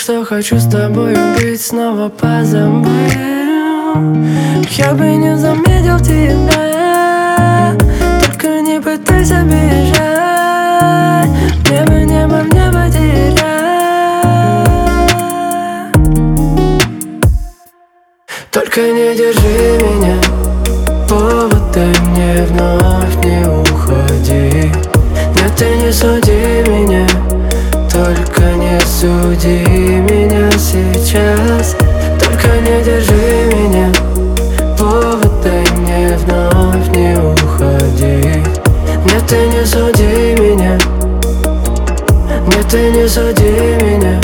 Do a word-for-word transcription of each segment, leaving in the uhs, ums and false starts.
что хочу с тобой быть, снова позабыл. Я бы не заметил тебя, только не пытайся бежать. Небо, небо, в небо терять. Только не держи меня, повод дай мне, вновь не уходи. Нет, ты не суди меня, только не суди меня сейчас. Только не держи меня, повод дай мне, вновь не уходи. Нет, ты не суди меня, нет, ты не суди меня.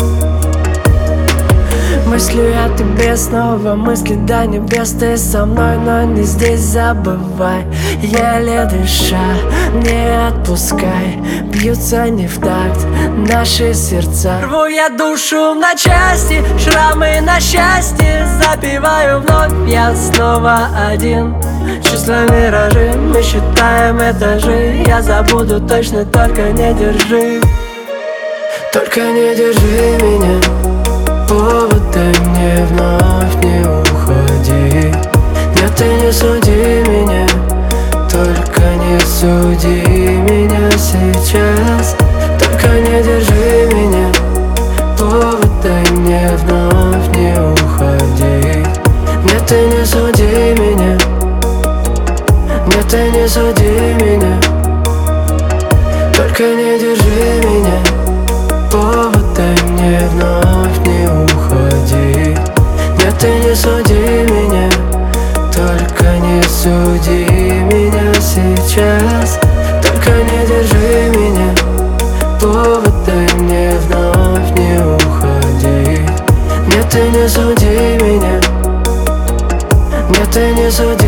Мыслю я тебе снова, мысли до небес. Ты со мной, но не здесь, забывай. Еле дыша, не отпускай. Бьются не в такт наши сердца. Рву я душу на части, шрамы на счастье. Запиваю вновь, я снова один. Чувства миражи, мы считаем этажи. Я забуду точно, только не держи. Только не держи меня, повод дай мне, вновь не уходи. Нет, ты не суди меня, только не суди меня сейчас. Только не держи меня, повод дай мне, вновь не уходи. Нет, ты не суди меня, нет, ты не суди меня. Только не держи меня, повод дай мне, вновь не уходи. Нет, ты не суди меня, только не суди меня сейчас. Только не держи меня, повод дай мне, вновь не уходи. Нет, ты не суди меня, нет, ты не суди.